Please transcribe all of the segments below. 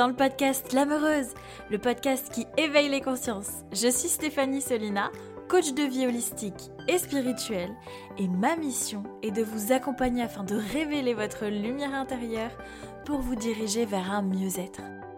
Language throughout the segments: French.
dans le podcast L'Amoureuse, le podcast qui éveille les consciences. Je suis Stéphanie Solina, coach de vie holistique et spirituelle, et ma mission est de vous accompagner afin de révéler votre lumière intérieure pour vous diriger vers un mieux-être.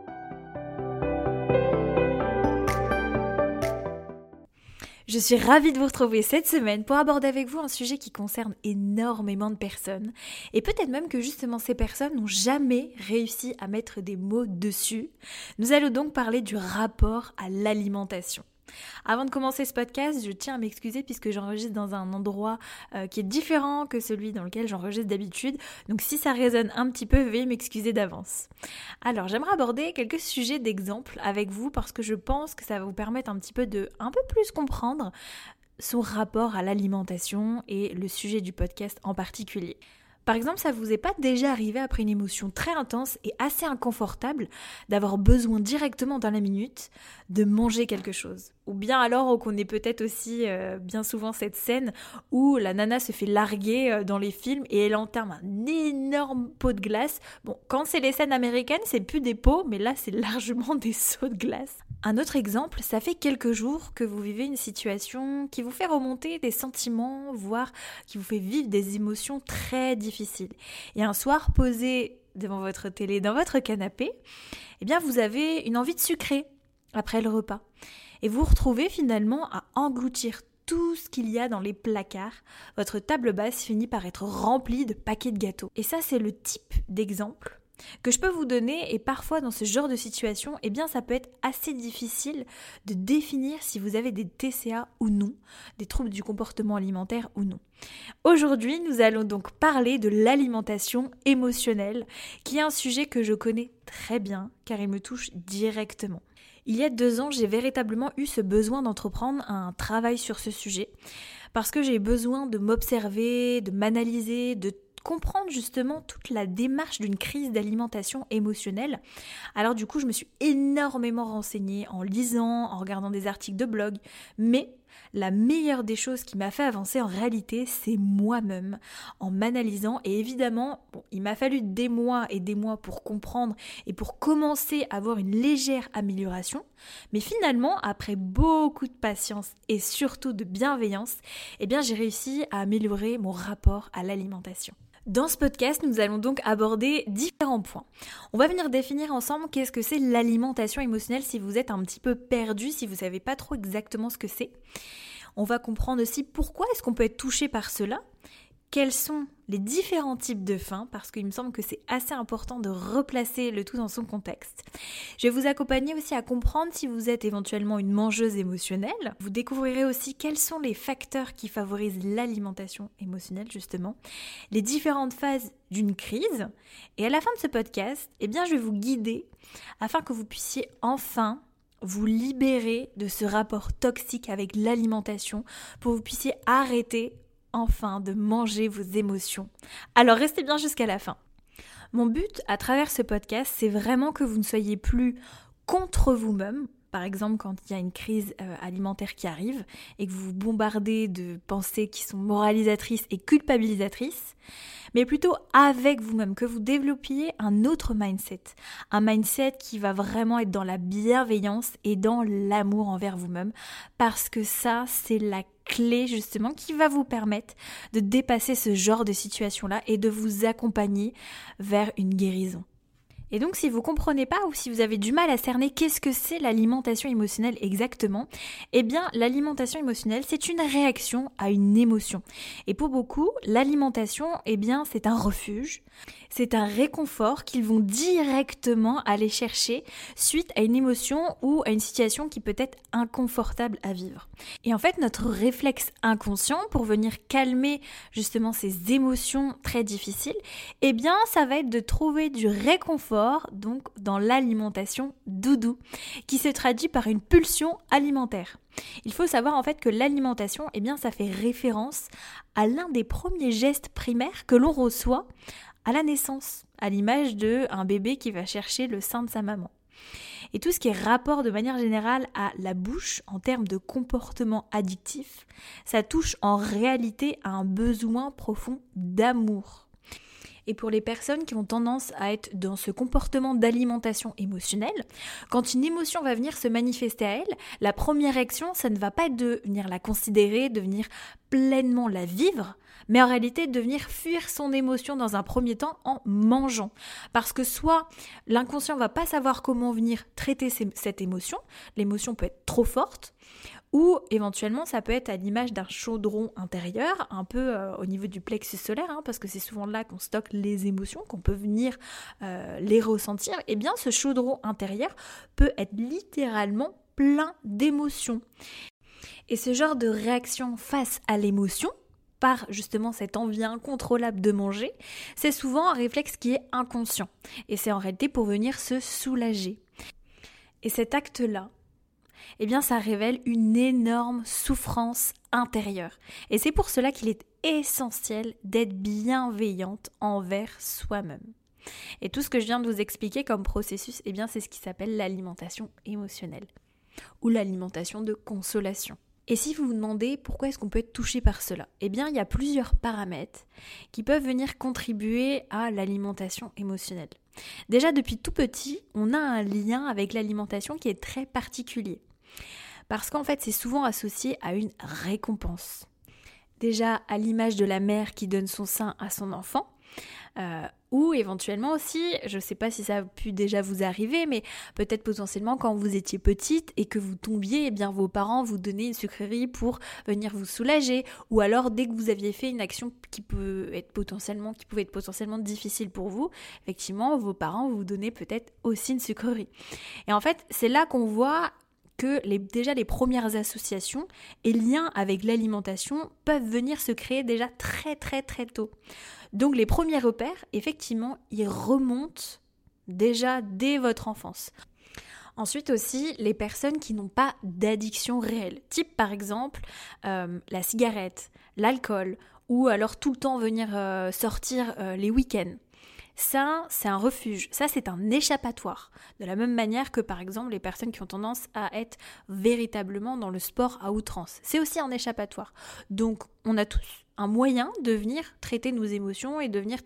Je suis ravie de vous retrouver cette semaine pour aborder avec vous un sujet qui concerne énormément de personnes et peut-être même que justement ces personnes n'ont jamais réussi à mettre des mots dessus. Nous allons donc parler du rapport à l'alimentation. Avant de commencer ce podcast, je tiens à m'excuser puisque j'enregistre dans un endroit qui est différent que celui dans lequel j'enregistre d'habitude. Donc si ça résonne un petit peu, veuillez m'excuser d'avance. Alors j'aimerais aborder quelques sujets d'exemple avec vous parce que je pense que ça va vous permettre un peu plus comprendre son rapport à l'alimentation et le sujet du podcast en particulier. Par exemple, ça vous est pas déjà arrivé après une émotion très intense et assez inconfortable d'avoir besoin directement dans la minute de manger quelque chose? Ou bien alors on connaît peut-être aussi bien souvent cette scène où la nana se fait larguer dans les films et elle entame un énorme pot de glace. Bon, quand c'est les scènes américaines, c'est plus des pots, mais là c'est largement des seaux de glace. Un autre exemple, ça fait quelques jours que vous vivez une situation qui vous fait remonter des sentiments, voire qui vous fait vivre des émotions très difficiles. Et un soir, posé devant votre télé, dans votre canapé, eh bien vous avez une envie de sucrer après le repas. Et vous vous retrouvez finalement à engloutir tout ce qu'il y a dans les placards. Votre table basse finit par être remplie de paquets de gâteaux. Et ça, c'est le type d'exemple que je peux vous donner, et parfois dans ce genre de situation, eh bien ça peut être assez difficile de définir si vous avez des TCA ou non, des troubles du comportement alimentaire ou non. Aujourd'hui, nous allons donc parler de l'alimentation émotionnelle, qui est un sujet que je connais très bien, car il me touche directement. Il y a 2 ans, j'ai véritablement eu ce besoin d'entreprendre un travail sur ce sujet, parce que j'ai besoin de m'observer, de m'analyser, de comprendre justement toute la démarche d'une crise d'alimentation émotionnelle. Alors du coup, je me suis énormément renseignée en lisant, en regardant des articles de blog, mais la meilleure des choses qui m'a fait avancer en réalité, c'est moi-même, en m'analysant. Et évidemment, il m'a fallu des mois et des mois pour comprendre et pour commencer à avoir une légère amélioration. Mais finalement, après beaucoup de patience et surtout de bienveillance, eh bien, j'ai réussi à améliorer mon rapport à l'alimentation. Dans ce podcast, nous allons donc aborder différents points. On va venir définir ensemble qu'est-ce que c'est l'alimentation émotionnelle si vous êtes un petit peu perdu, si vous ne savez pas trop exactement ce que c'est. On va comprendre aussi pourquoi est-ce qu'on peut être touché par cela, quels sont les différents types de faim, parce qu'il me semble que c'est assez important de replacer le tout dans son contexte. Je vais vous accompagner aussi à comprendre si vous êtes éventuellement une mangeuse émotionnelle. Vous découvrirez aussi quels sont les facteurs qui favorisent l'alimentation émotionnelle, justement, les différentes phases d'une crise. Et à la fin de ce podcast, eh bien, je vais vous guider afin que vous puissiez enfin vous libérer de ce rapport toxique avec l'alimentation, pour que vous puissiez arrêter enfin de manger vos émotions. Alors restez bien jusqu'à la fin. Mon but à travers ce podcast, c'est vraiment que vous ne soyez plus contre vous-même. Par exemple, quand il y a une crise alimentaire qui arrive et que vous vous bombardez de pensées qui sont moralisatrices et culpabilisatrices, mais plutôt avec vous-même, que vous développiez un autre mindset. Un mindset qui va vraiment être dans la bienveillance et dans l'amour envers vous-même, parce que ça, c'est la clé justement qui va vous permettre de dépasser ce genre de situation-là et de vous accompagner vers une guérison. Et donc si vous ne comprenez pas ou si vous avez du mal à cerner qu'est-ce que c'est l'alimentation émotionnelle exactement, eh bien l'alimentation émotionnelle, c'est une réaction à une émotion. Et pour beaucoup, l'alimentation, eh bien c'est un refuge, c'est un réconfort qu'ils vont directement aller chercher suite à une émotion ou à une situation qui peut être inconfortable à vivre. Et en fait, notre réflexe inconscient pour venir calmer justement ces émotions très difficiles, eh bien ça va être de trouver du réconfort donc dans l'alimentation doudou, qui se traduit par une pulsion alimentaire. Il faut savoir en fait que l'alimentation, eh bien ça fait référence à l'un des premiers gestes primaires que l'on reçoit à la naissance, à l'image d'un bébé qui va chercher le sein de sa maman. Et tout ce qui est rapport de manière générale à la bouche en termes de comportement addictif, ça touche en réalité à un besoin profond d'amour. Et pour les personnes qui ont tendance à être dans ce comportement d'alimentation émotionnelle, quand une émotion va venir se manifester à elle, la première réaction, ça ne va pas être de venir la considérer, de venir pleinement la vivre, mais en réalité de venir fuir son émotion dans un premier temps en mangeant. Parce que soit l'inconscient va pas savoir comment venir traiter cette émotion, l'émotion peut être trop forte, ou éventuellement ça peut être à l'image d'un chaudron intérieur, un peu au niveau du plexus solaire, parce que c'est souvent là qu'on stocke les émotions, qu'on peut venir les ressentir. Et bien ce chaudron intérieur peut être littéralement plein d'émotions. Et ce genre de réaction face à l'émotion, par justement cette envie incontrôlable de manger, c'est souvent un réflexe qui est inconscient. Et c'est en réalité pour venir se soulager. Et cet acte-là, eh bien ça révèle une énorme souffrance intérieure. Et c'est pour cela qu'il est essentiel d'être bienveillante envers soi-même. Et tout ce que je viens de vous expliquer comme processus, eh bien c'est ce qui s'appelle l'alimentation émotionnelle ou l'alimentation de consolation. Et si vous vous demandez pourquoi est-ce qu'on peut être touché par cela, eh bien il y a plusieurs paramètres qui peuvent venir contribuer à l'alimentation émotionnelle. Déjà depuis tout petit, on a un lien avec l'alimentation qui est très particulier. Parce qu'en fait, c'est souvent associé à une récompense. Déjà à l'image de la mère qui donne son sein à son enfant, ou éventuellement aussi, je ne sais pas si ça a pu déjà vous arriver, mais peut-être potentiellement quand vous étiez petite et que vous tombiez, eh bien vos parents vous donnaient une sucrerie pour venir vous soulager, ou alors dès que vous aviez fait une action qui pouvait être potentiellement difficile pour vous, effectivement vos parents vous donnaient peut-être aussi une sucrerie. Et en fait, c'est là qu'on voit que déjà les premières associations et liens avec l'alimentation peuvent venir se créer déjà très très très tôt. Donc les premiers repères, effectivement, ils remontent déjà dès votre enfance. Ensuite aussi, les personnes qui n'ont pas d'addiction réelle, type par exemple la cigarette, l'alcool, ou alors tout le temps venir sortir les week-ends. Ça, c'est un refuge, ça c'est un échappatoire. De la même manière que par exemple les personnes qui ont tendance à être véritablement dans le sport à outrance. C'est aussi un échappatoire. Donc on a tous un moyen de venir traiter nos émotions et de venir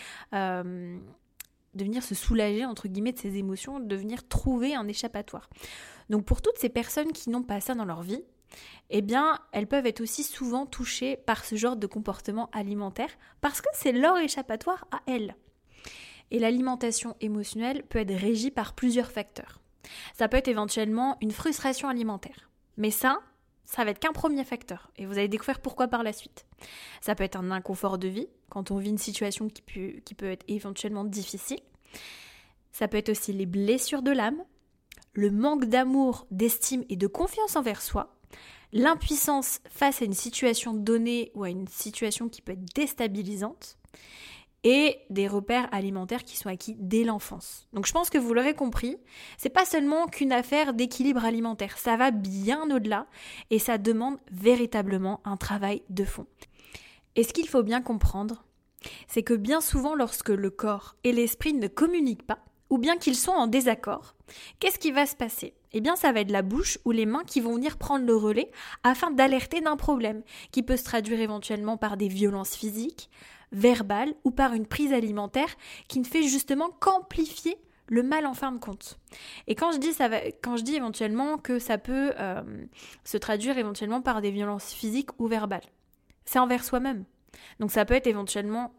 de venir se soulager entre guillemets de ces émotions, de venir trouver un échappatoire. Donc pour toutes ces personnes qui n'ont pas ça dans leur vie, eh bien, elles peuvent être aussi souvent touchées par ce genre de comportement alimentaire parce que c'est leur échappatoire à elles. Et l'alimentation émotionnelle peut être régie par plusieurs facteurs. Ça peut être éventuellement une frustration alimentaire. Mais ça va être qu'un premier facteur. Et vous allez découvrir pourquoi par la suite. Ça peut être un inconfort de vie, quand on vit une situation qui peut être éventuellement difficile. Ça peut être aussi les blessures de l'âme, le manque d'amour, d'estime et de confiance envers soi, l'impuissance face à une situation donnée ou à une situation qui peut être déstabilisante, et des repères alimentaires qui sont acquis dès l'enfance. Donc je pense que vous l'aurez compris, c'est pas seulement qu'une affaire d'équilibre alimentaire, ça va bien au-delà et ça demande véritablement un travail de fond. Et ce qu'il faut bien comprendre, c'est que bien souvent lorsque le corps et l'esprit ne communiquent pas, ou bien qu'ils sont en désaccord, qu'est-ce qui va se passer ? Eh bien ça va être la bouche ou les mains qui vont venir prendre le relais afin d'alerter d'un problème qui peut se traduire éventuellement par des violences physiques, verbale ou par une prise alimentaire qui ne fait justement qu'amplifier le mal en fin de compte. Et quand je dis éventuellement que ça peut se traduire éventuellement par des violences physiques ou verbales, c'est envers soi-même. Donc ça peut être éventuellement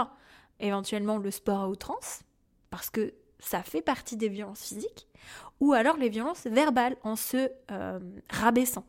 le sport à outrance, parce que ça fait partie des violences physiques, ou alors les violences verbales en se rabaissant.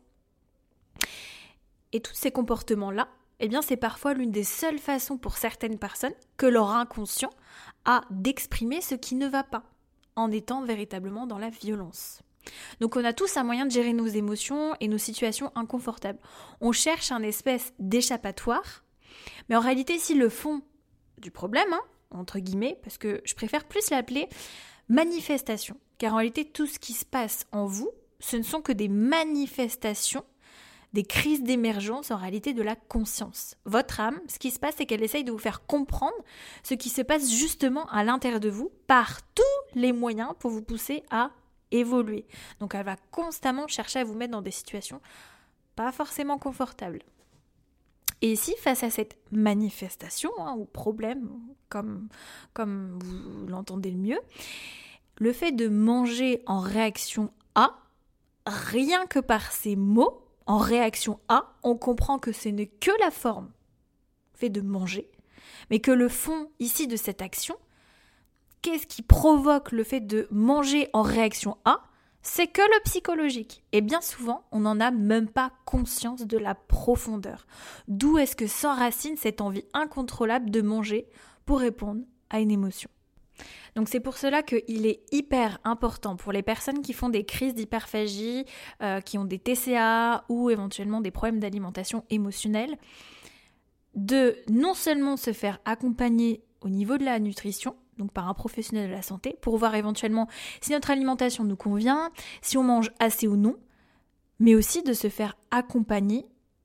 Et tous ces comportements-là, eh bien c'est parfois l'une des seules façons pour certaines personnes que leur inconscient a d'exprimer ce qui ne va pas, en étant véritablement dans la violence. Donc on a tous un moyen de gérer nos émotions et nos situations inconfortables. On cherche un espèce d'échappatoire, mais en réalité si le fond du problème, entre guillemets, parce que je préfère plus l'appeler manifestation, car en réalité tout ce qui se passe en vous, ce ne sont que des manifestations, des crises d'émergence en réalité de la conscience. Votre âme, ce qui se passe, c'est qu'elle essaye de vous faire comprendre ce qui se passe justement à l'intérieur de vous par tous les moyens pour vous pousser à évoluer. Donc elle va constamment chercher à vous mettre dans des situations pas forcément confortables. Et ici, face à cette manifestation ou problème, comme vous l'entendez le mieux, le fait de manger en réaction à, rien que par ces mots, en réaction à, on comprend que ce n'est que la forme, le fait de manger, mais que le fond ici de cette action, qu'est-ce qui provoque le fait de manger en réaction à ? C'est que le psychologique. Et bien souvent, on n'en a même pas conscience de la profondeur. D'où est-ce que s'enracine cette envie incontrôlable de manger pour répondre à une émotion. Donc c'est pour cela qu'il est hyper important pour les personnes qui font des crises d'hyperphagie, qui ont des TCA ou éventuellement des problèmes d'alimentation émotionnelle, de non seulement se faire accompagner au niveau de la nutrition, donc par un professionnel de la santé, pour voir éventuellement si notre alimentation nous convient, si on mange assez ou non, mais aussi de se faire accompagner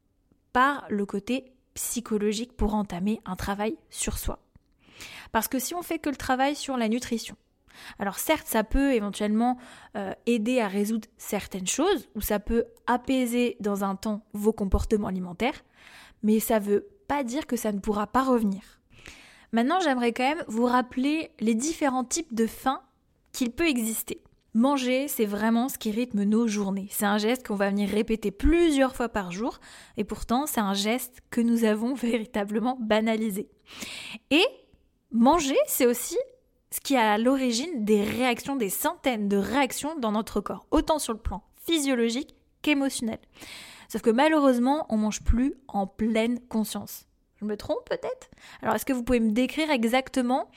par le côté psychologique pour entamer un travail sur soi. Parce que si on fait que le travail sur la nutrition, alors certes ça peut éventuellement aider à résoudre certaines choses, ou ça peut apaiser dans un temps vos comportements alimentaires, mais ça ne veut pas dire que ça ne pourra pas revenir. Maintenant, j'aimerais quand même vous rappeler les différents types de faim qu'il peut exister. Manger, c'est vraiment ce qui rythme nos journées. C'est un geste qu'on va venir répéter plusieurs fois par jour, et pourtant, c'est un geste que nous avons véritablement banalisé. Et manger, c'est aussi ce qui est à l'origine des réactions, des centaines de réactions dans notre corps, autant sur le plan physiologique qu'émotionnel. Sauf que malheureusement, on ne mange plus en pleine conscience. Je me trompe peut-être ? Alors, est-ce que vous pouvez me décrire exactement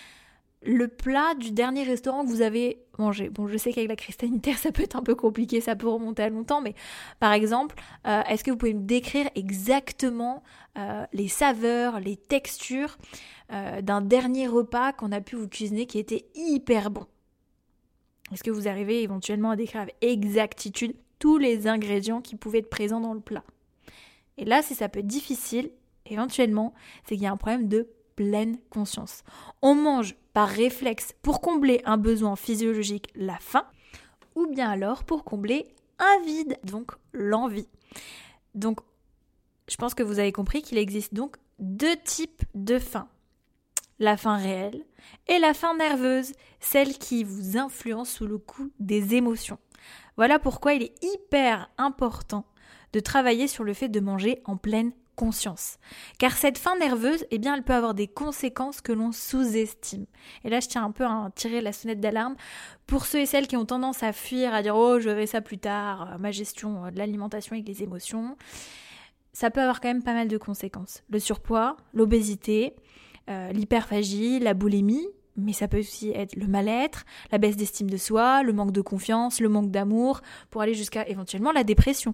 le plat du dernier restaurant que vous avez mangé ? Bon, je sais qu'avec la crise sanitaire, ça peut être un peu compliqué, ça peut remonter à longtemps, mais par exemple, est-ce que vous pouvez me décrire exactement les saveurs, les textures d'un dernier repas qu'on a pu vous cuisiner qui était hyper bon ? Est-ce que vous arrivez éventuellement à décrire avec exactitude tous les ingrédients qui pouvaient être présents dans le plat ? Et là, si ça peut être difficile, éventuellement, c'est qu'il y a un problème de pleine conscience. On mange par réflexe pour combler un besoin physiologique, la faim, ou bien alors pour combler un vide, donc l'envie. Donc, je pense que vous avez compris qu'il existe donc deux types de faim. La faim réelle et la faim nerveuse, celle qui vous influence sous le coup des émotions. Voilà pourquoi il est hyper important de travailler sur le fait de manger en pleine conscience. Car cette faim nerveuse, eh bien, elle peut avoir des conséquences que l'on sous-estime. Et là, je tiens un peu à tirer la sonnette d'alarme pour ceux et celles qui ont tendance à fuir, à dire « Oh, je verrai ça plus tard, ma gestion de l'alimentation avec les émotions ». Ça peut avoir quand même pas mal de conséquences. Le surpoids, l'obésité, l'hyperphagie, la boulimie, mais ça peut aussi être le mal-être, la baisse d'estime de soi, le manque de confiance, le manque d'amour, pour aller jusqu'à éventuellement la dépression.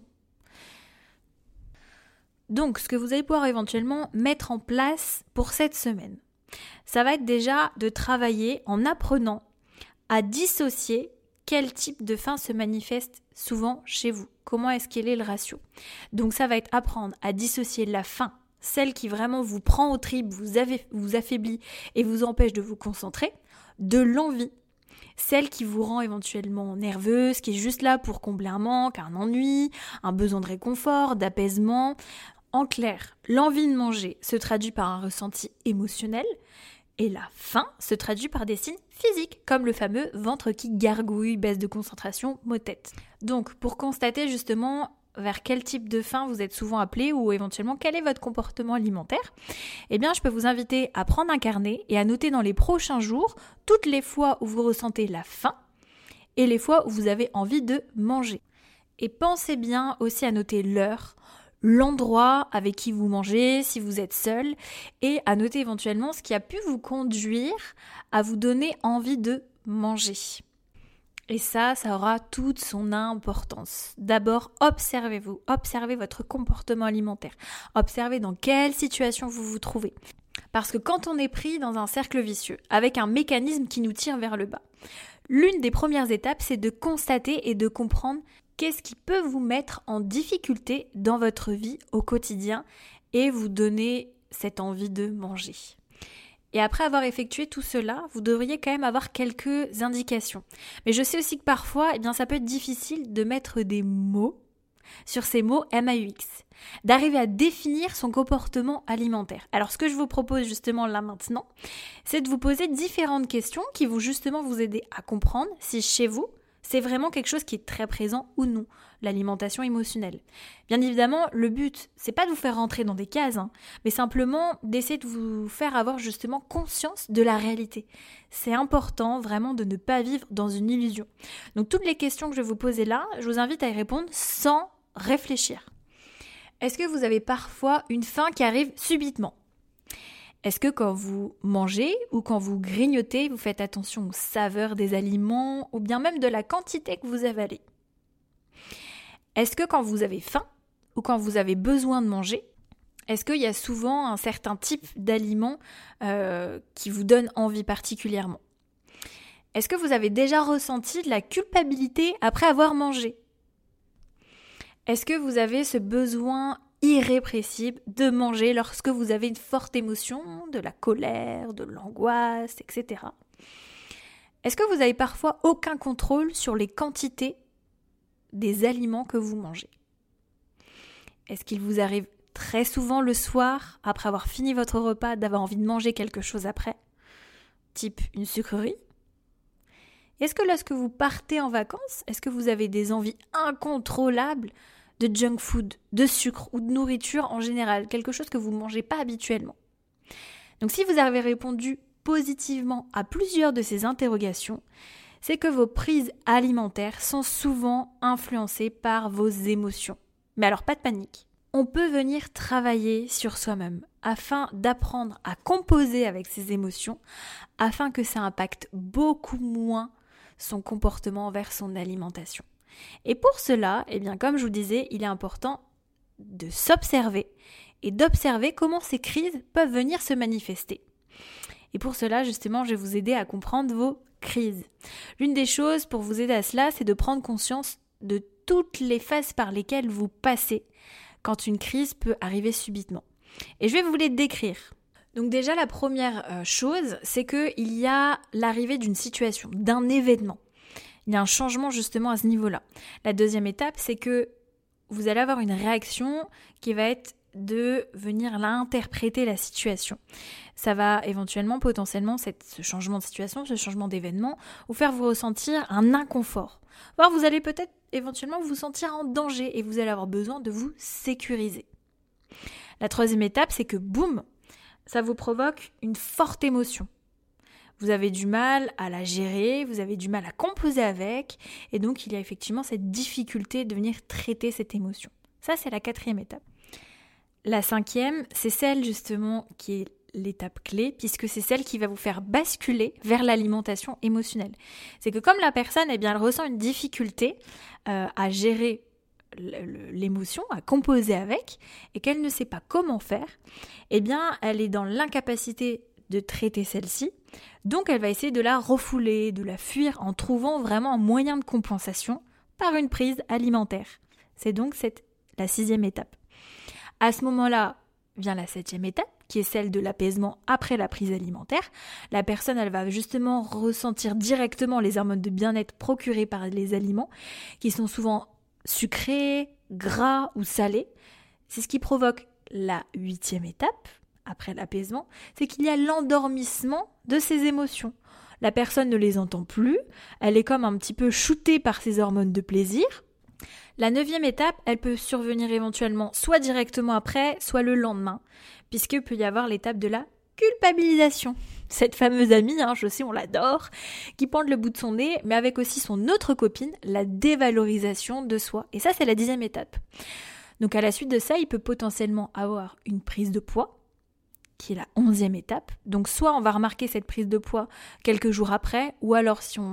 Donc, ce que vous allez pouvoir éventuellement mettre en place pour cette semaine, ça va être déjà de travailler en apprenant à dissocier quel type de faim se manifeste souvent chez vous. Comment est-ce qu'il est le ratio ? Donc, ça va être apprendre à dissocier la faim, celle qui vraiment vous prend aux tripes, vous affaiblit et vous empêche de vous concentrer, de l'envie, celle qui vous rend éventuellement nerveuse, qui est juste là pour combler un manque, un ennui, un besoin de réconfort, d'apaisement. En clair, l'envie de manger se traduit par un ressenti émotionnel et la faim se traduit par des signes physiques, comme le fameux ventre qui gargouille, baisse de concentration, maux de tête. Donc, pour constater justement vers quel type de faim vous êtes souvent appelé ou éventuellement quel est votre comportement alimentaire, eh bien, je peux vous inviter à prendre un carnet et à noter dans les prochains jours toutes les fois où vous ressentez la faim et les fois où vous avez envie de manger. Et pensez bien aussi à noter l'heure, l'endroit avec qui vous mangez, si vous êtes seul, et à noter éventuellement ce qui a pu vous conduire à vous donner envie de manger. Et ça aura toute son importance. D'abord, observez-vous, observez votre comportement alimentaire, observez dans quelle situation vous vous trouvez. Parce que quand on est pris dans un cercle vicieux, avec un mécanisme qui nous tire vers le bas, l'une des premières étapes, c'est de constater et de comprendre qu'est-ce qui peut vous mettre en difficulté dans votre vie au quotidien et vous donner cette envie de manger. Et après avoir effectué tout cela, vous devriez quand même avoir quelques indications. Mais je sais aussi que parfois, ça peut être difficile de mettre des mots sur ces mots MAUX, d'arriver à définir son comportement alimentaire. Alors ce que je vous propose justement là maintenant, c'est de vous poser différentes questions qui vont justement vous aider à comprendre si chez vous, c'est vraiment quelque chose qui est très présent ou non, l'alimentation émotionnelle. Bien évidemment, le but, c'est pas de vous faire rentrer dans des cases, mais simplement d'essayer de vous faire avoir justement conscience de la réalité. C'est important vraiment de ne pas vivre dans une illusion. Donc toutes les questions que je vais vous poser là, je vous invite à y répondre sans réfléchir. Est-ce que vous avez parfois une faim qui arrive subitement ? Est-ce que quand vous mangez ou quand vous grignotez, vous faites attention aux saveurs des aliments ou bien même de la quantité que vous avalez ? Est-ce que quand vous avez faim ou quand vous avez besoin de manger, est-ce qu'il y a souvent un certain type d'aliment qui vous donne envie particulièrement ? Est-ce que vous avez déjà ressenti de la culpabilité après avoir mangé ? Est-ce que vous avez ce besoin irrépressible de manger lorsque vous avez une forte émotion, de la colère, de l'angoisse, etc. Est-ce que vous avez parfois aucun contrôle sur les quantités des aliments que vous mangez ? Est-ce qu'il vous arrive très souvent le soir, après avoir fini votre repas, d'avoir envie de manger quelque chose après, type une sucrerie ? Est-ce que lorsque vous partez en vacances, est-ce que vous avez des envies incontrôlables de junk food, de sucre ou de nourriture en général, quelque chose que vous ne mangez pas habituellement ? Donc si vous avez répondu positivement à plusieurs de ces interrogations, c'est que vos prises alimentaires sont souvent influencées par vos émotions. Mais alors pas de panique. On peut venir travailler sur soi-même afin d'apprendre à composer avec ses émotions, afin que ça impacte beaucoup moins son comportement envers son alimentation. Et pour cela, comme je vous disais, il est important de s'observer et d'observer comment ces crises peuvent venir se manifester. Et pour cela, justement, je vais vous aider à comprendre vos crises. L'une des choses pour vous aider à cela, c'est de prendre conscience de toutes les phases par lesquelles vous passez quand une crise peut arriver subitement. Et je vais vous les décrire. Donc déjà, la première chose, c'est qu'il y a l'arrivée d'une situation, d'un événement. Il y a un changement justement à ce niveau-là. La deuxième étape, c'est que vous allez avoir une réaction qui va être de venir interpréter la situation. Ça va éventuellement, potentiellement, ce changement de situation, ce changement d'événement, vous faire vous ressentir un inconfort. Voire vous allez peut-être éventuellement vous sentir en danger et vous allez avoir besoin de vous sécuriser. La troisième étape, c'est que boum, ça vous provoque une forte émotion. Vous avez du mal à la gérer, vous avez du mal à composer avec, et donc il y a effectivement cette difficulté de venir traiter cette émotion. Ça, c'est la quatrième étape. La cinquième, c'est celle justement qui est l'étape clé, puisque c'est celle qui va vous faire basculer vers l'alimentation émotionnelle. C'est que comme la personne, elle ressent une difficulté à gérer l'émotion, à composer avec, et qu'elle ne sait pas comment faire, elle est dans l'incapacité de traiter celle-ci, donc elle va essayer de la refouler, de la fuir en trouvant vraiment un moyen de compensation par une prise alimentaire. C'est donc la sixième étape. À ce moment-là vient la septième étape, qui est celle de l'apaisement après la prise alimentaire. La personne, elle va justement ressentir directement les hormones de bien-être procurées par les aliments, qui sont souvent sucrés, gras ou salés. C'est ce qui provoque la huitième étape, après l'apaisement, c'est qu'il y a l'endormissement de ses émotions. La personne ne les entend plus, elle est comme un petit peu shootée par ses hormones de plaisir. La neuvième étape, elle peut survenir éventuellement soit directement après, soit le lendemain, puisqu'il peut y avoir l'étape de la culpabilisation. Cette fameuse amie, je sais, on l'adore, qui pointe le bout de son nez, mais avec aussi son autre copine, la dévalorisation de soi. Et ça, c'est la 10e étape. Donc à la suite de ça, il peut potentiellement avoir une prise de poids, qui est la 11e étape. Donc soit on va remarquer cette prise de poids quelques jours après, ou alors si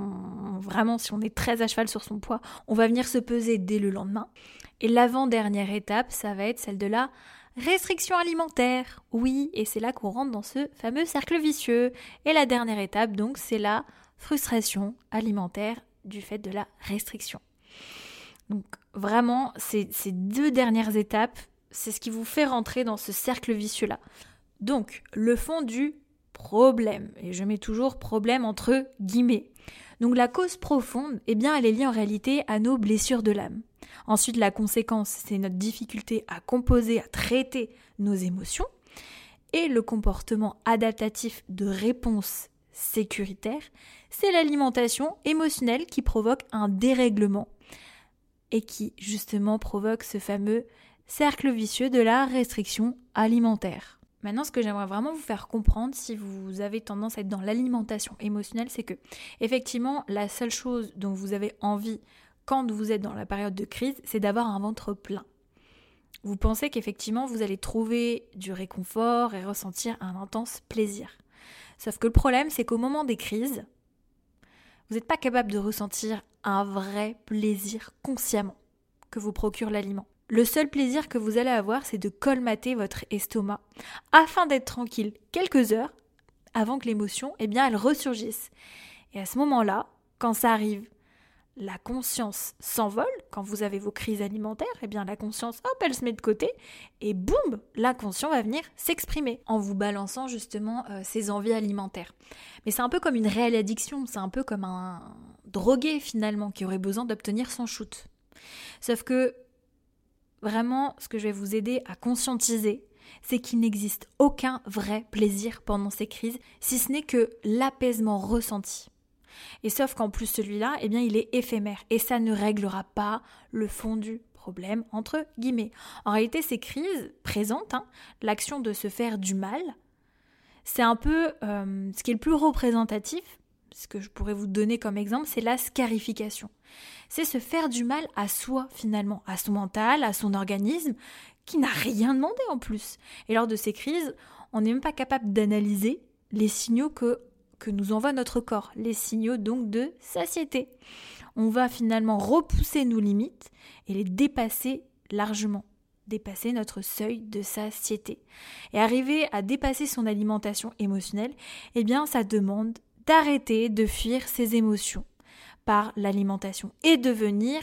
on est très à cheval sur son poids, on va venir se peser dès le lendemain. Et l'avant-dernière étape, ça va être celle de la restriction alimentaire. Oui, et c'est là qu'on rentre dans ce fameux cercle vicieux. Et la dernière étape, donc, c'est la frustration alimentaire du fait de la restriction. Donc vraiment, ces 2 dernières étapes, c'est ce qui vous fait rentrer dans ce cercle vicieux-là. Donc, le fond du problème. Et je mets toujours problème entre guillemets. Donc la cause profonde, elle est liée en réalité à nos blessures de l'âme. Ensuite, la conséquence, c'est notre difficulté à composer, à traiter nos émotions. Et le comportement adaptatif de réponse sécuritaire, c'est l'alimentation émotionnelle qui provoque un dérèglement et qui justement provoque ce fameux cercle vicieux de la restriction alimentaire. Maintenant, ce que j'aimerais vraiment vous faire comprendre, si vous avez tendance à être dans l'alimentation émotionnelle, c'est que effectivement, la seule chose dont vous avez envie quand vous êtes dans la période de crise, c'est d'avoir un ventre plein. Vous pensez qu'effectivement, vous allez trouver du réconfort et ressentir un intense plaisir. Sauf que le problème, c'est qu'au moment des crises, vous n'êtes pas capable de ressentir un vrai plaisir consciemment que vous procure l'aliment. Le seul plaisir que vous allez avoir, c'est de colmater votre estomac afin d'être tranquille quelques heures avant que l'émotion, elle ressurgisse. Et à ce moment-là, quand ça arrive, la conscience s'envole. Quand vous avez vos crises alimentaires, la conscience, elle se met de côté et boum, l'inconscient va venir s'exprimer en vous balançant justement ses envies alimentaires. Mais c'est un peu comme une réelle addiction, c'est un peu comme un drogué finalement qui aurait besoin d'obtenir son shoot. Sauf que vraiment, ce que je vais vous aider à conscientiser, c'est qu'il n'existe aucun vrai plaisir pendant ces crises, si ce n'est que l'apaisement ressenti. Et sauf qu'en plus celui-là, il est éphémère et ça ne réglera pas le fond du problème, entre guillemets. En réalité, ces crises présentent l'action de se faire du mal. C'est un peu ce qui est le plus représentatif, ce que je pourrais vous donner comme exemple, c'est la scarification. C'est se faire du mal à soi finalement, à son mental, à son organisme, qui n'a rien demandé en plus. Et lors de ces crises, on n'est même pas capable d'analyser les signaux que nous envoie notre corps, les signaux donc de satiété. On va finalement repousser nos limites et les dépasser largement, dépasser notre seuil de satiété. Et arriver à dépasser son alimentation émotionnelle, ça demande d'arrêter de fuir ses émotions par l'alimentation et de venir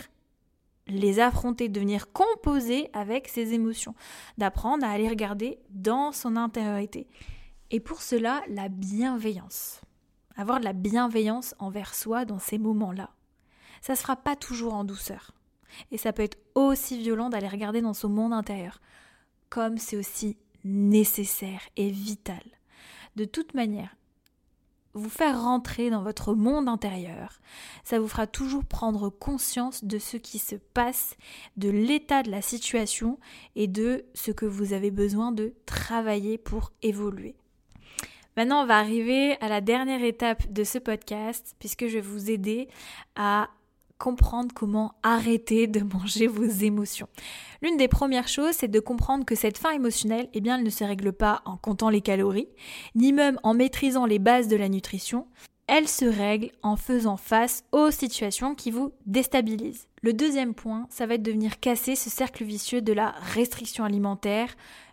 les affronter, de venir composer avec ses émotions, d'apprendre à aller regarder dans son intériorité. Et pour cela, la bienveillance. Avoir de la bienveillance envers soi dans ces moments-là. Ça ne se fera pas toujours en douceur. Et ça peut être aussi violent d'aller regarder dans son monde intérieur. Comme c'est aussi nécessaire et vital. De toute manière, vous faire rentrer dans votre monde intérieur, ça vous fera toujours prendre conscience de ce qui se passe, de l'état de la situation et de ce que vous avez besoin de travailler pour évoluer. Maintenant, on va arriver à la dernière étape de ce podcast, puisque je vais vous aider à comprendre comment arrêter de manger vos émotions. L'une des premières choses, c'est de comprendre que cette faim émotionnelle, elle ne se règle pas en comptant les calories, ni même en maîtrisant les bases de la nutrition. Elle se règle en faisant face aux situations qui vous déstabilisent. Le deuxième point, ça va être de venir casser ce cercle vicieux de la restriction alimentaire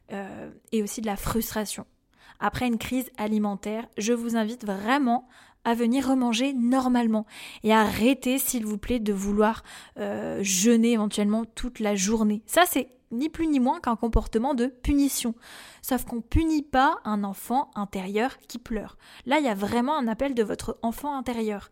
et aussi de la frustration. Après une crise alimentaire, je vous invite vraiment à venir remanger normalement et arrêtez s'il vous plaît de vouloir jeûner éventuellement toute la journée. Ça c'est ni plus ni moins qu'un comportement de punition. Sauf qu'on ne punit pas un enfant intérieur qui pleure. Là il y a vraiment un appel de votre enfant intérieur.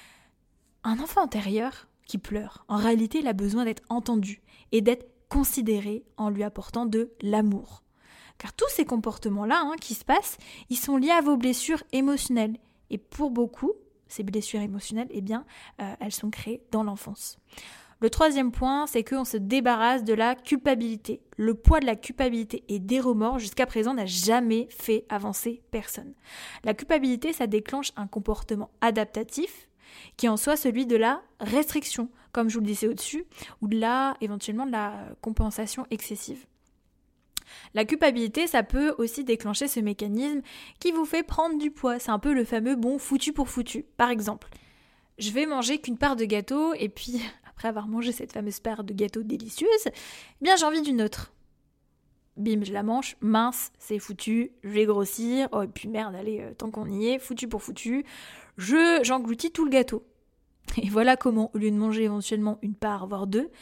Un enfant intérieur qui pleure, en réalité il a besoin d'être entendu et d'être considéré en lui apportant de l'amour. Car tous ces comportements-là qui se passent, ils sont liés à vos blessures émotionnelles. Et pour beaucoup, ces blessures émotionnelles, elles sont créées dans l'enfance. Le troisième point, c'est qu'on se débarrasse de la culpabilité. Le poids de la culpabilité et des remords, jusqu'à présent, n'a jamais fait avancer personne. La culpabilité, ça déclenche un comportement adaptatif, qui est en soi celui de la restriction, comme je vous le disais au-dessus, ou éventuellement de la compensation excessive. La culpabilité, ça peut aussi déclencher ce mécanisme qui vous fait prendre du poids. C'est un peu le fameux bon foutu pour foutu. Par exemple, je vais manger qu'une part de gâteau et puis après avoir mangé cette fameuse part de gâteau délicieuse, j'ai envie d'une autre. Bim, je la mange, mince, c'est foutu, je vais grossir, oh et puis merde, allez, tant qu'on y est, foutu pour foutu, j'engloutis tout le gâteau. Et voilà comment, au lieu de manger éventuellement une part, voire deux,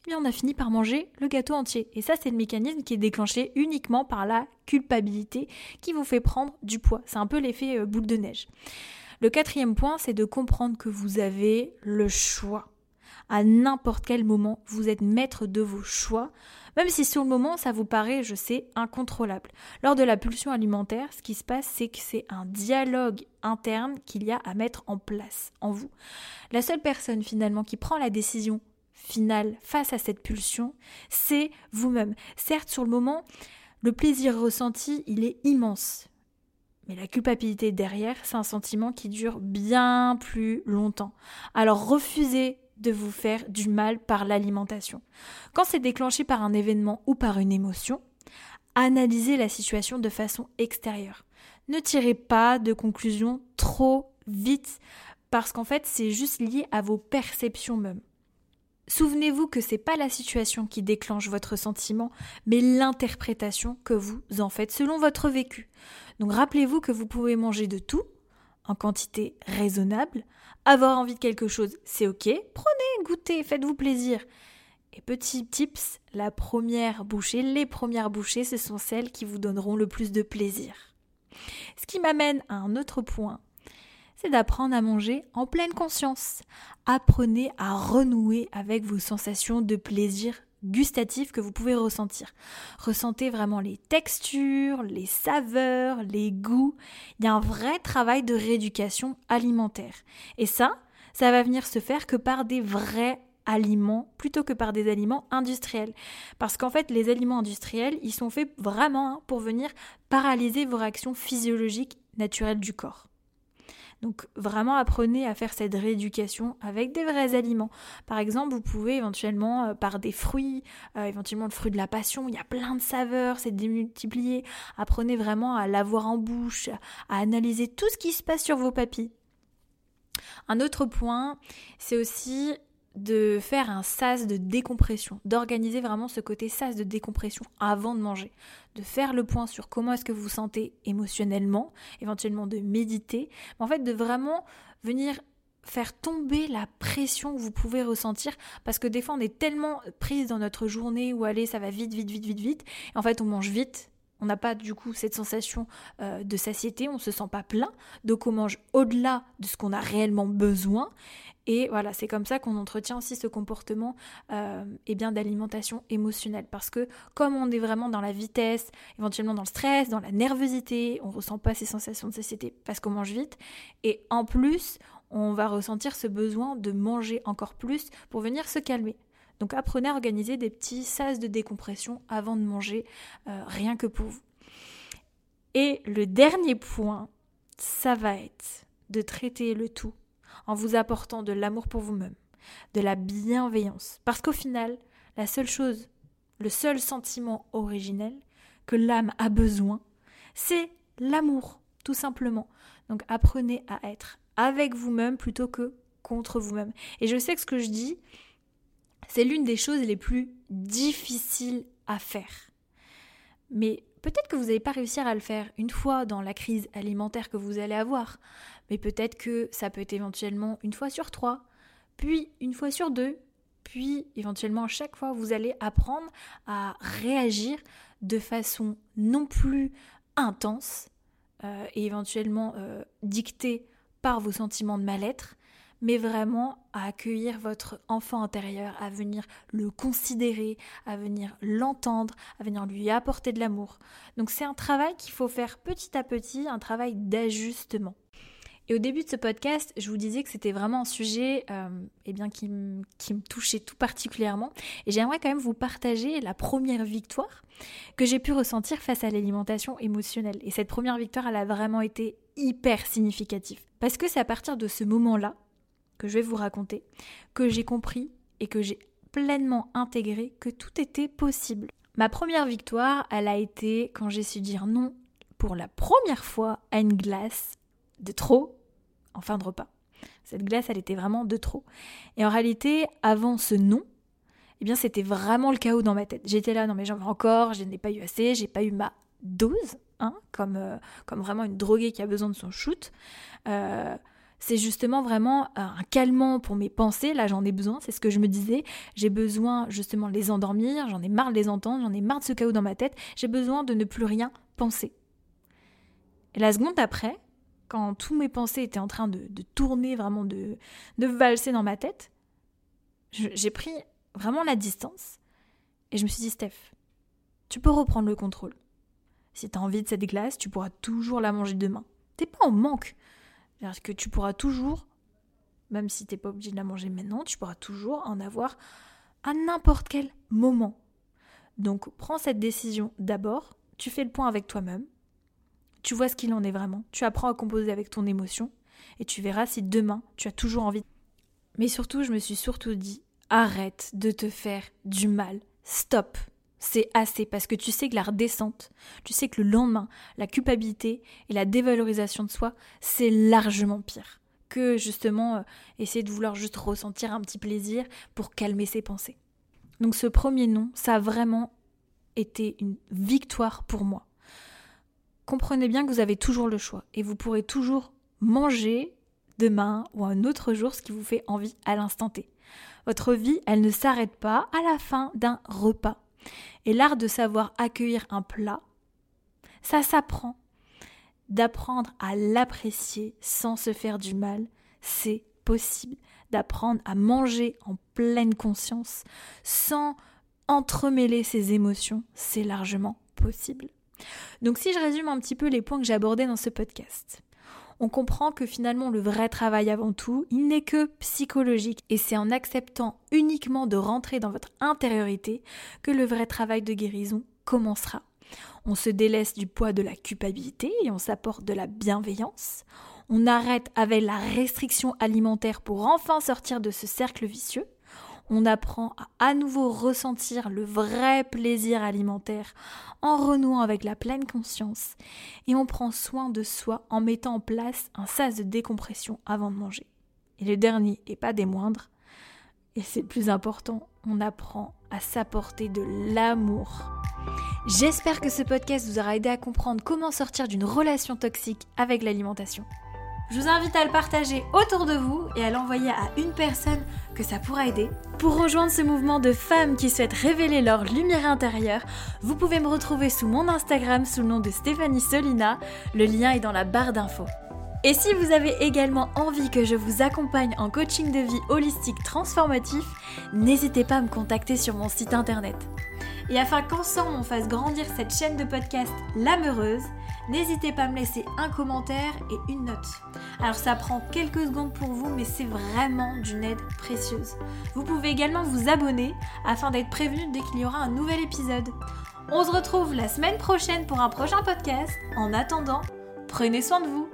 eh bien on a fini par manger le gâteau entier. Et ça, c'est le mécanisme qui est déclenché uniquement par la culpabilité qui vous fait prendre du poids. C'est un peu l'effet boule de neige. Le 4e point, c'est de comprendre que vous avez le choix. À n'importe quel moment, vous êtes maître de vos choix, même si sur le moment, ça vous paraît, je sais, incontrôlable. Lors de la pulsion alimentaire, ce qui se passe, c'est que c'est un dialogue interne qu'il y a à mettre en place en vous. La seule personne finalement qui prend la décision finale face à cette pulsion, c'est vous-même. Certes, sur le moment, le plaisir ressenti, il est immense. Mais la culpabilité derrière, c'est un sentiment qui dure bien plus longtemps. Alors refusez de vous faire du mal par l'alimentation. Quand c'est déclenché par un événement ou par une émotion, analysez la situation de façon extérieure. Ne tirez pas de conclusions trop vite parce qu'en fait, c'est juste lié à vos perceptions même. Souvenez-vous que c'est pas la situation qui déclenche votre sentiment, mais l'interprétation que vous en faites selon votre vécu. Donc rappelez-vous que vous pouvez manger de tout, en quantité raisonnable. Avoir envie de quelque chose, c'est ok. Prenez, goûtez, faites-vous plaisir. Et petit tips, les premières bouchées, ce sont celles qui vous donneront le plus de plaisir. Ce qui m'amène à un autre point, c'est d'apprendre à manger en pleine conscience. Apprenez à renouer avec vos sensations de plaisir gustatif que vous pouvez ressentir. Ressentez vraiment les textures, les saveurs, les goûts. Il y a un vrai travail de rééducation alimentaire. Et ça va venir se faire que par des vrais aliments plutôt que par des aliments industriels. Parce qu'en fait, les aliments industriels, ils sont faits vraiment pour venir paralyser vos réactions physiologiques naturelles du corps. Donc vraiment apprenez à faire cette rééducation avec des vrais aliments. Par exemple, vous pouvez éventuellement par des fruits, éventuellement le fruit de la passion, il y a plein de saveurs, c'est démultiplié. Apprenez vraiment à l'avoir en bouche, à analyser tout ce qui se passe sur vos papilles. Un autre point, c'est aussi de faire un sas de décompression, d'organiser vraiment ce côté sas de décompression avant de manger, de faire le point sur comment est-ce que vous vous sentez émotionnellement, éventuellement de méditer, mais en fait de vraiment venir faire tomber la pression que vous pouvez ressentir, parce que des fois on est tellement prise dans notre journée où allez ça va vite, et en fait on mange vite. On n'a pas du coup cette sensation de satiété, on ne se sent pas plein, donc on mange au-delà de ce qu'on a réellement besoin. Et voilà, c'est comme ça qu'on entretient aussi ce comportement d'alimentation émotionnelle. Parce que comme on est vraiment dans la vitesse, éventuellement dans le stress, dans la nervosité, on ne ressent pas ces sensations de satiété parce qu'on mange vite. Et en plus, on va ressentir ce besoin de manger encore plus pour venir se calmer. Donc apprenez à organiser des petits sas de décompression avant de manger, rien que pour vous. Et le dernier point, ça va être de traiter le tout en vous apportant de l'amour pour vous-même, de la bienveillance. Parce qu'au final, la seule chose, le seul sentiment originel que l'âme a besoin, c'est l'amour, tout simplement. Donc apprenez à être avec vous-même plutôt que contre vous-même. Et je sais que ce que je dis, c'est l'une des choses les plus difficiles à faire. Mais peut-être que vous n'allez pas réussir à le faire une fois dans la crise alimentaire que vous allez avoir. Mais peut-être que ça peut être éventuellement une fois sur 3, puis une fois sur 2, puis éventuellement chaque fois vous allez apprendre à réagir de façon non plus intense et éventuellement dictée par vos sentiments de mal-être, mais vraiment à accueillir votre enfant intérieur, à venir le considérer, à venir l'entendre, à venir lui apporter de l'amour. Donc c'est un travail qu'il faut faire petit à petit, un travail d'ajustement. Et au début de ce podcast, je vous disais que c'était vraiment un sujet qui me touchait tout particulièrement. Et j'aimerais quand même vous partager la première victoire que j'ai pu ressentir face à l'alimentation émotionnelle. Et cette première victoire, elle a vraiment été hyper significative. Parce que c'est à partir de ce moment-là, que je vais vous raconter, que j'ai compris et que j'ai pleinement intégré que tout était possible. Ma première victoire, elle a été quand j'ai su dire non pour la première fois à une glace de trop en fin de repas. Cette glace, elle était vraiment de trop. Et en réalité, avant ce non, eh bien, c'était vraiment le chaos dans ma tête. J'étais là, non mais j'en veux encore, je n'ai pas eu assez, j'ai pas eu ma dose, comme vraiment une droguée qui a besoin de son shoot. C'est justement vraiment un calmant pour mes pensées, là j'en ai besoin, c'est ce que je me disais. J'ai besoin justement de les endormir, j'en ai marre de les entendre, j'en ai marre de ce chaos dans ma tête, j'ai besoin de ne plus rien penser. Et la seconde après, quand tous mes pensées étaient en train de tourner, vraiment de valser dans ma tête, j'ai pris vraiment la distance et je me suis dit, Steph, tu peux reprendre le contrôle. Si tu as envie de cette glace, tu pourras toujours la manger demain. T'es pas en manque. C'est-à-dire que tu pourras toujours, même si t'es pas obligé de la manger maintenant, tu pourras toujours en avoir à n'importe quel moment. Donc prends cette décision d'abord, tu fais le point avec toi-même, tu vois ce qu'il en est vraiment, tu apprends à composer avec ton émotion et tu verras si demain tu as toujours envie. Mais surtout, je me suis surtout dit, arrête de te faire du mal, stop. C'est assez parce que tu sais que la redescente, tu sais que le lendemain, la culpabilité et la dévalorisation de soi, c'est largement pire que justement essayer de vouloir juste ressentir un petit plaisir pour calmer ses pensées. Donc ce premier non, ça a vraiment été une victoire pour moi. Comprenez bien que vous avez toujours le choix et vous pourrez toujours manger demain ou un autre jour ce qui vous fait envie à l'instant T. Votre vie, elle ne s'arrête pas à la fin d'un repas. Et l'art de savoir accueillir un plat, ça s'apprend. D'apprendre à l'apprécier sans se faire du mal, c'est possible. D'apprendre à manger en pleine conscience, sans entremêler ses émotions, c'est largement possible. Donc si je résume un petit peu les points que j'ai abordés dans ce podcast, on comprend que finalement le vrai travail avant tout, il n'est que psychologique et c'est en acceptant uniquement de rentrer dans votre intériorité que le vrai travail de guérison commencera. On se délaisse du poids de la culpabilité et on s'apporte de la bienveillance. On arrête avec la restriction alimentaire pour enfin sortir de ce cercle vicieux. On apprend à nouveau ressentir le vrai plaisir alimentaire en renouant avec la pleine conscience et on prend soin de soi en mettant en place un sas de décompression avant de manger. Et le dernier, et pas des moindres, et c'est le plus important, on apprend à s'apporter de l'amour. J'espère que ce podcast vous aura aidé à comprendre comment sortir d'une relation toxique avec l'alimentation. Je vous invite à le partager autour de vous et à l'envoyer à une personne que ça pourra aider. Pour rejoindre ce mouvement de femmes qui souhaitent révéler leur lumière intérieure, vous pouvez me retrouver sous mon Instagram sous le nom de Stéphanie Solina. Le lien est dans la barre d'infos. Et si vous avez également envie que je vous accompagne en coaching de vie holistique transformatif, n'hésitez pas à me contacter sur mon site internet. Et afin qu'ensemble on fasse grandir cette chaîne de podcast L'âme-heureuse, n'hésitez pas à me laisser un commentaire et une note. Alors ça prend quelques secondes pour vous, mais c'est vraiment d'une aide précieuse. Vous pouvez également vous abonner afin d'être prévenu dès qu'il y aura un nouvel épisode. On se retrouve la semaine prochaine pour un prochain podcast. En attendant, prenez soin de vous.